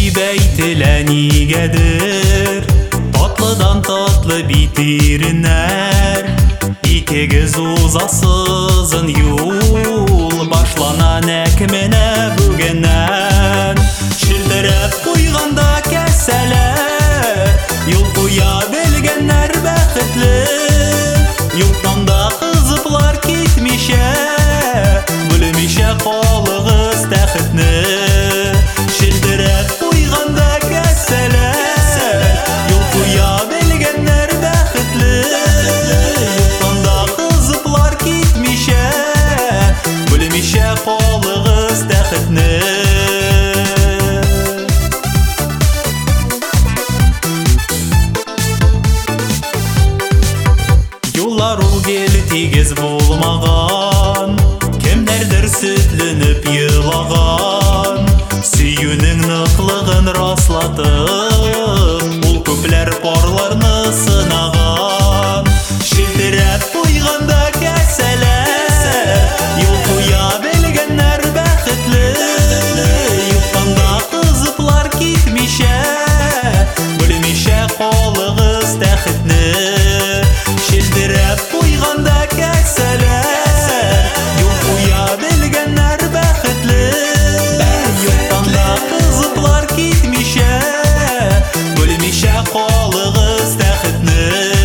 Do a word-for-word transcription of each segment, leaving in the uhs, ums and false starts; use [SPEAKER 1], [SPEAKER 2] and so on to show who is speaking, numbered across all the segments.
[SPEAKER 1] Бәйтелә нигәдер татлыдан татлы битереннәр. Икегез узасызын юл башлана нәк менә бүгеннән. Шелтерәп куйганда кәсәләр, юл куя белгәннәр бәхетле. Юктан да кызыплар китмичә, бүлмичә калыгыз тәхетне. Шелтерәп куйганда кәсәләр, юл куя белгәннәр бәхетле. Юктан да кызыплар китмичә, бүлмичә калыгыз тәхетне. Юллар ул гел тигез булмаган, кемнәрдер сөтлөнеп елаган. Сөюнең ныклыгын раслатып, ул күпләр парларны сынаган. Шелтерәп куйганда кәсәләр, юл куя белгәннәр бәхетле. Юктан да кызыплар китмичә, бүлмичә калыгыз тәхетне. Шелтерәп куйганда кәсәләр, юл куя белгәннәр бәхетле. Юктан да кызыплар китмичә, бүлмичә калыгыз тәхетне.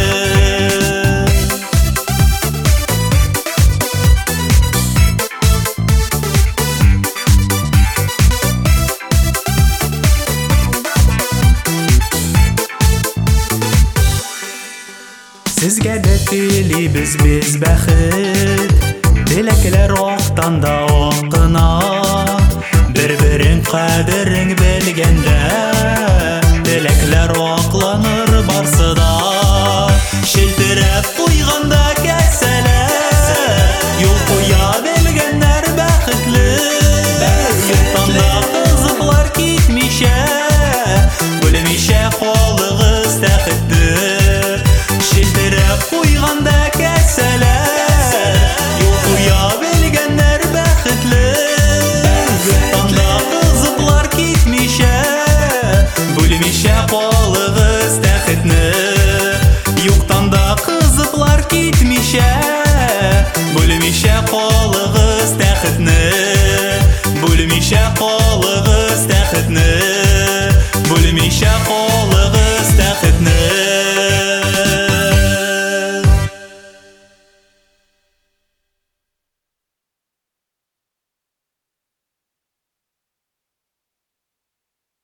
[SPEAKER 1] Сезгә дә телибез без бәхет, теләкләр актан да ак кына. Бер-берең кадерен белгәндә, теләкләр акланыр барсы да. Шелтерәп куйганда кәсәләр, юл куя белгәннәр бәхетле. Юктан да кызыплар китмичә, бүлмичә калыгыз тәхетне. Шелтерәп куйганда кәсәләр, юл куя белгәннәр бәхетле. Юктан да кызыплар китмичә, бүлмичә калыгыз тәхетне. Юктан да кызыплар китмичә, бүлмичә калыгыз тәхетне. Бүлмичә калыгыз тәхетне. Бүлмичә калыгыз